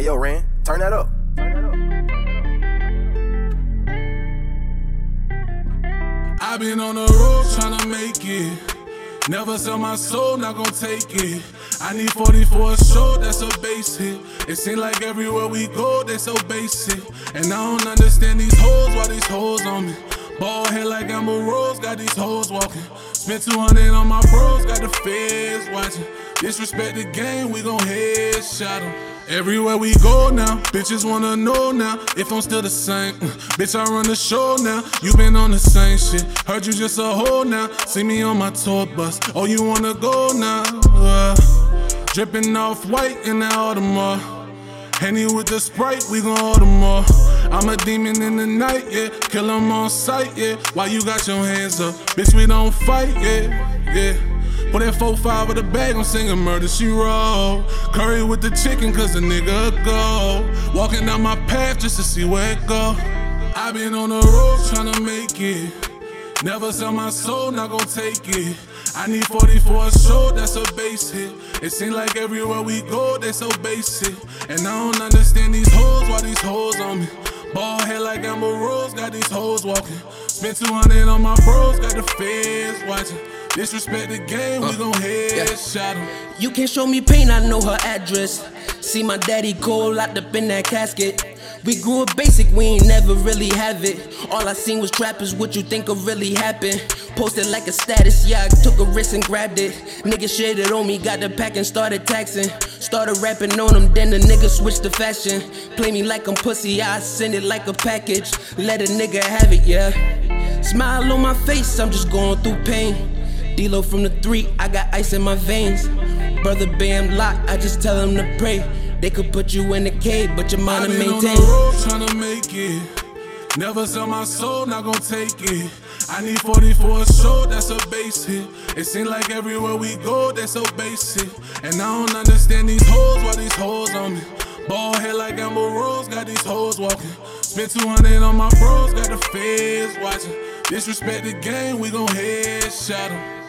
Hey, yo, Ren, turn that up. I've been on the road tryna make it. Never sell my soul, not gon' take it. I need 40 for a show, that's a base hit. It seems like everywhere we go, they so basic. And I don't understand these hoes, why these hoes on me. Bald head like I'm a rose, got these hoes walking. Spent 200 on my bros, got the feds watching. Disrespect the game, we gon' headshot them. Everywhere we go now, bitches wanna know now if I'm still the same. Bitch, I run the show now, you been on the same shit. Heard you just a hoe now, see me on my tour bus. Oh, you wanna go now? Dripping off white in that Audemars. Henny with the Sprite, we gon' order more. I'm a demon in the night, yeah. Kill 'em on sight, yeah. Why you got your hands up? Bitch, we don't fight, yeah. Put that 4-5 in the bag, I'm singing Murder, She Wrote. Curry with the chicken, cause the nigga go. Walking down my path just to see where it go. I been on the road tryna make it. Never sell my soul, not gon' take it. I need 40 for a show, that's a base hit. It seems like everywhere we go, they so basic. And I don't understand these hoes, why these hoes on me. Bald head like I'm a rose, got these hoes walking. Spent 200 on my bros, got the feds watching. Disrespect the game, we gon' headshot him. You can show me pain, I know her address. See my daddy cold locked up in that casket. We grew up basic, we ain't never really have it. All I seen was trappers, what you think could really happen? Posted like a status, yeah, I took a risk and grabbed it. Nigga shaded on me, got the pack and started taxing. Started rapping on them, then the nigga switched to fashion. Play me like I'm pussy, I send it like a package. Let a nigga have it, yeah. Smile on my face, I'm just going through pain. D-Lo from the 3, I got ice in my veins. Brother Bam locked, I just tell him to pray. They could put you in the cave, but your mind to maintain. I've been on the road tryna make it. Never sell my soul, not gon' take it. I need 40 for a show, that's a base hit. It seems like everywhere we go, they so basic. And I don't understand these hoes, why these hoes on me. Bald head like I'm a rose, got these hoes walking. Spent 200 on my bros, got the feds watching. Disrespect the game, we gon' headshot 'em.